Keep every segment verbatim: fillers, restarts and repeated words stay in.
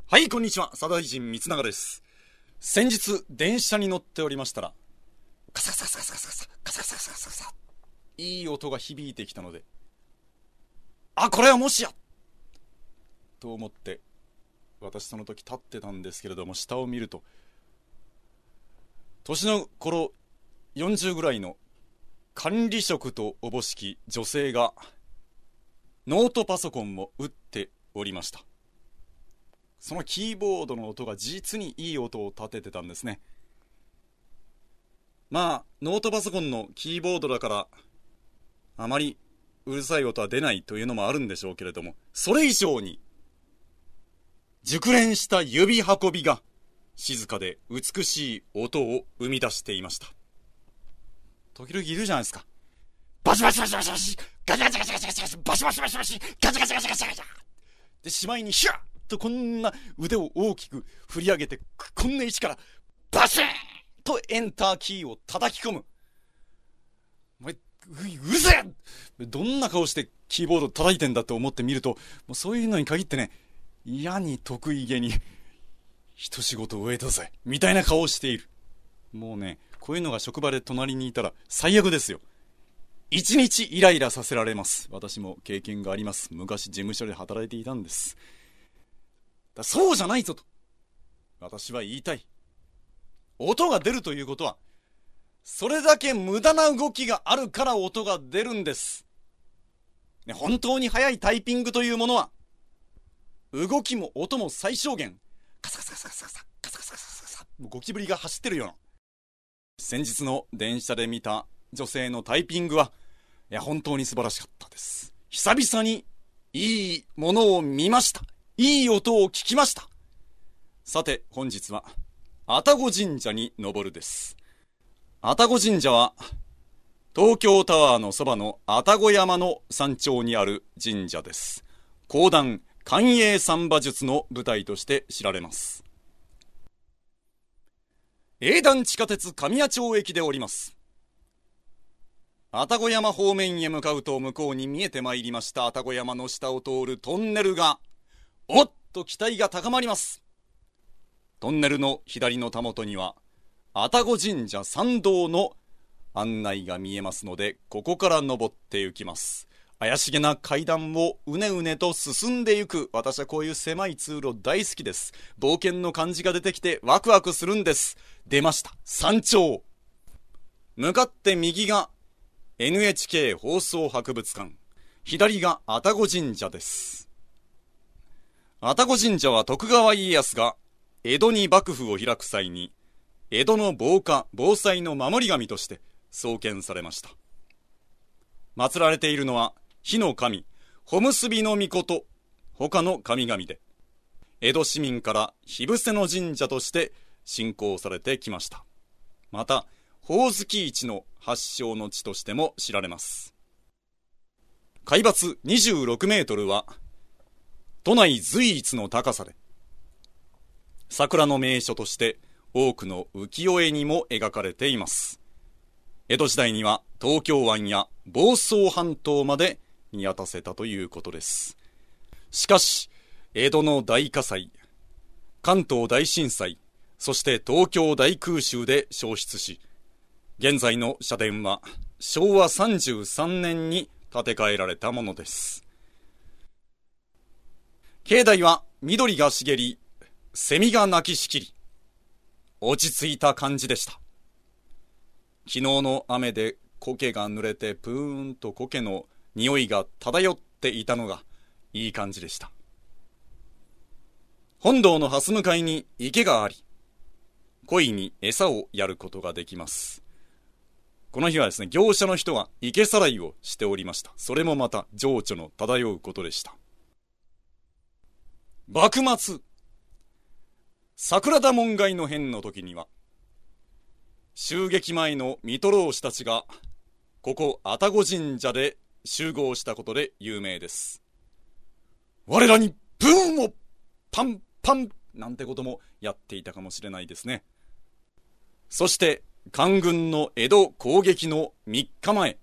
はい、こんにちは。佐渡大臣光永です。先日、電車に乗っておりましたら、カサカサカサカサカサカサカサカサカサカサいい音が響いてきたので、あ、これはもしやと思って、私その時立ってたんですけれども、下を見ると、年の頃よんじゅうぐらいの管理職とおぼしき女性が、ノートパソコンを打っておりました。そのキーボードの音が実にいい音を立ててたんですね。まあノートパソコンのキーボードだからあまりうるさい音は出ないというのもあるんでしょうけれども、それ以上に熟練した指運びが静かで美しい音を生み出していました。時々いるじゃないですか。バシバシバシバシバシガチャガチャガチャガチャガチャバシバシバシバシガチャガチャガチャガチャガチャで、しまいにヒュッとこんな腕を大きく振り上げて、こんな位置からバシーンとエンターキーを叩き込む。お前 う, うるせえ、どんな顔してキーボード叩いてんだと思ってみると、もうそういうのに限ってね、嫌に得意げに一仕事終えたぜみたいな顔をしている。もうね、こういうのが職場で隣にいたら最悪ですよ。一日イライラさせられます。私も経験があります。昔事務所で働いていたんです。だそうじゃないぞと私は言いたい。音が出るということは、それだけ無駄な動きがあるから音が出るんです、ね、本当に速いタイピングというものは、動きも音も最小限カサカサカサカサカサカサカサカサカサ、ゴキブリが走ってるような。先日の電車で見た女性のタイピングは、いや本当に素晴らしかったです。久々にいいものを見ました。いい音を聞きました。さて本日は愛宕神社に登るです。愛宕神社は東京タワーのそばの愛宕山の山頂にある神社です。講談寛永三馬術の舞台として知られます。営団地下鉄神谷町駅でおります。愛宕山方面へ向かうと、向こうに見えてまいりました愛宕山の下を通るトンネルが、おっと期待が高まります。トンネルの左のたもとには愛宕神社参道の案内が見えますので、ここから登って行きます。怪しげな階段をうねうねと進んでいく。私はこういう狭い通路大好きです。冒険の感じが出てきてワクワクするんです。出ました、山頂。向かって右が エヌエイチケー 放送博物館、左が愛宕神社です。愛宕神社は徳川家康が江戸に幕府を開く際に、江戸の防火・防災の守り神として創建されました。祀られているのは火の神、ほむすびの命他の神々で、江戸市民から火伏せの神社として信仰されてきました。またほおずき市の発祥の地としても知られます。海抜にじゅうろくメートルは都内随一の高さで、桜の名所として多くの浮世絵にも描かれています。江戸時代には東京湾や房総半島まで見渡せたということです。しかし江戸の大火災、関東大震災、そして東京大空襲で焼失し、現在の社殿はしょうわさんじゅうさんねんに建て替えられたものです。境内は緑が茂り、セミが鳴きしきり、落ち着いた感じでした。昨日の雨で苔が濡れてプーンと苔の匂いが漂っていたのがいい感じでした。本堂の蓮向かいに池があり、鯉に餌をやることができます。この日はですね、業者の人が池さらいをしておりました。それもまた情緒の漂うことでした。幕末、桜田門外の変の時には、襲撃前の水戸浪士たちがここ愛宕神社で集合したことで有名です。我らにブーンをパンパンなんてこともやっていたかもしれないですね。そして官軍の江戸攻撃のみっかまえ、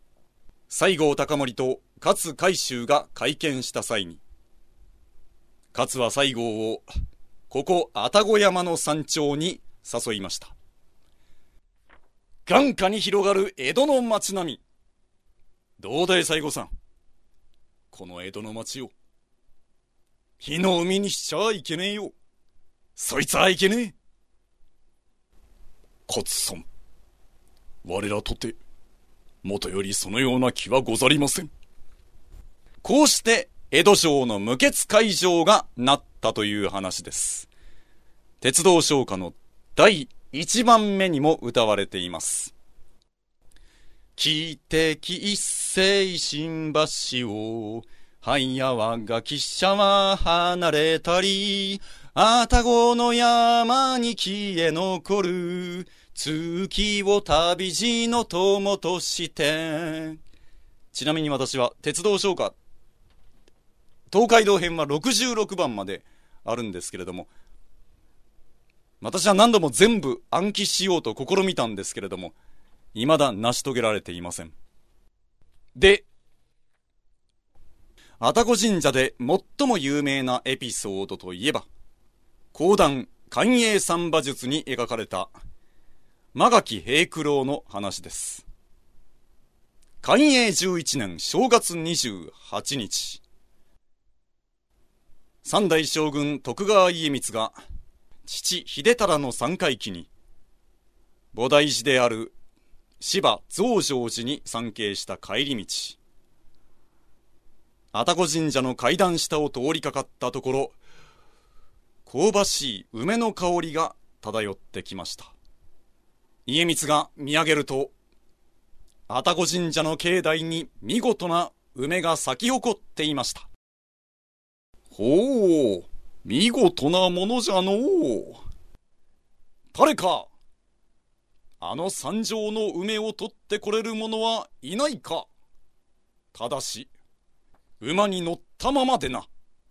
西郷隆盛と勝海舟が会見した際に、 勝は西郷をここ愛宕山の山頂に誘いました。眼下に広がる江戸の町並み。どうだい西郷さん、この江戸の町を火の海にしちゃいけねえよ。そいつはいけねえ。勝さん、我らとてもとよりそのような気はござりません。こうして江戸城の無血開城がなったという話です。鉄道唱歌のだいいちばんめにも歌われています。汽笛一斉新橋をはいや我が汽車は離れたり、愛宕の山に消え残る月を旅路の友として。ちなみに私は鉄道唱歌東海道編はろくじゅうろくばんまであるんですけれども、私は何度も全部暗記しようと試みたんですけれども、未だ成し遂げられていません。で、愛宕神社で最も有名なエピソードといえば、講談寛永三馬術に描かれた間垣平九郎の話です。寛永じゅういちねん正月にじゅうはちにち、三代将軍徳川家光が父秀忠の三回忌に菩提寺である芝増上寺に参詣した帰り道、愛宕神社の階段下を通りかかったところ、香ばしい梅の香りが漂ってきました。家光が見上げると、愛宕神社の境内に見事な梅が咲き誇っていました。ほう、見事なものじゃのう。誰かあの山上の梅を取ってこれる者はいないか。ただし馬に乗ったままでな。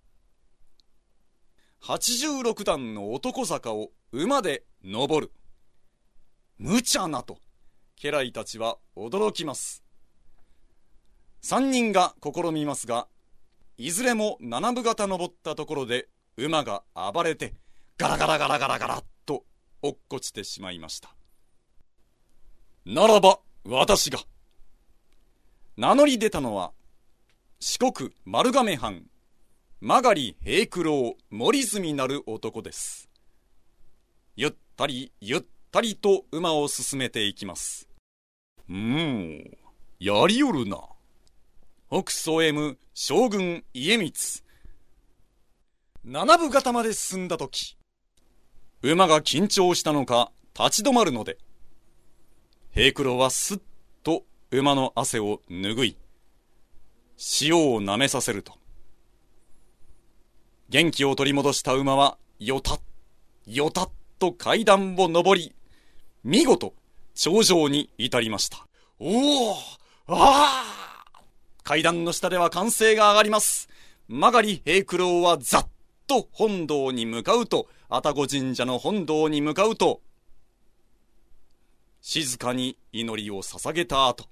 はちじゅうろくだんの男坂を馬で登る。無茶なと家来たちは驚きます。三人が試みますが、いずれも七分方登ったところで馬が暴れてガラガラガラガラガラと落っこちてしまいました。ならば私が。名乗り出たのは四国丸亀藩間狩平九郎森住なる男です。ゆったりゆったりと馬を進めていきます。うーん、やりよるな。北総へむ将軍家光。七分方まで進んだとき、馬が緊張したのか立ち止まるので、平九郎はすっと馬の汗を拭い、塩を舐めさせると、元気を取り戻した馬はよたっよたっと階段を上り、見事頂上に至りました。おお、ああ、階段の下では歓声が上がります。間狩平九郎はざっと本堂に向かうと、愛宕神社の本堂に向かうと、静かに祈りを捧げた後、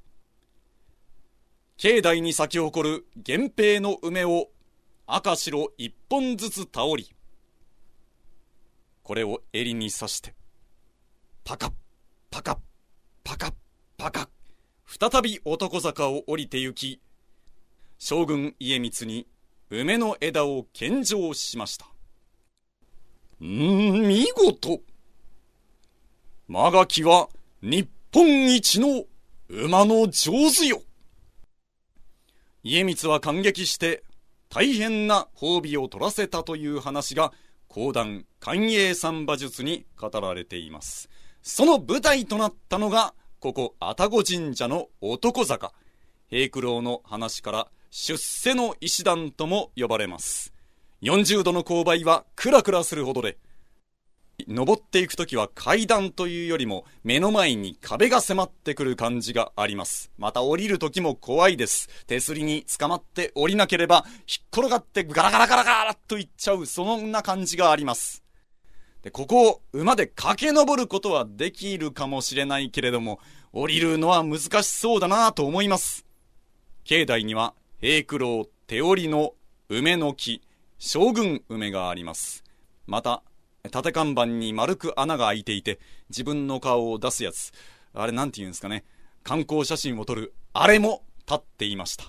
境内に咲き誇る源平の梅を赤白一本ずつ倒り、これを襟に刺してパカッパカッパカッパカッ、再び男坂を降りて行き、将軍家光に梅の枝を献上しました。うーん、見事。間垣は日本一の馬の上手よ。家光は感激して大変な褒美を取らせたという話が講談寛永三馬術に語られています。その舞台となったのがここ愛宕神社の男坂。平九郎の話から出世の石段とも呼ばれます。よんじゅうどの勾配はクラクラするほどで、登っていくときは階段というよりも目の前に壁が迫ってくる感じがあります。また降りるときも怖いです。手すりに捕まって降りなければひっ転がってガラガラガラガラっといっちゃう、そんな感じがあります。で、ここを馬で駆け上ることはできるかもしれないけれども、降りるのは難しそうだなと思います。境内には平九郎手織りの梅の木、 将軍梅があります。また、縦看板に丸く穴が開いていて、自分の顔を出すやつ。あれなんて言うんですかね。観光写真を撮る、あれも立っていました。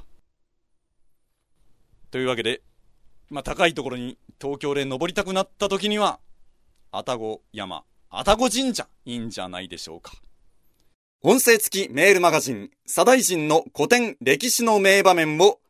というわけで、まあ、高いところに東京で登りたくなった時には、愛宕山、愛宕神社、いいんじゃないでしょうか。音声付きメールマガジン、左大臣の古典歴史の名場面を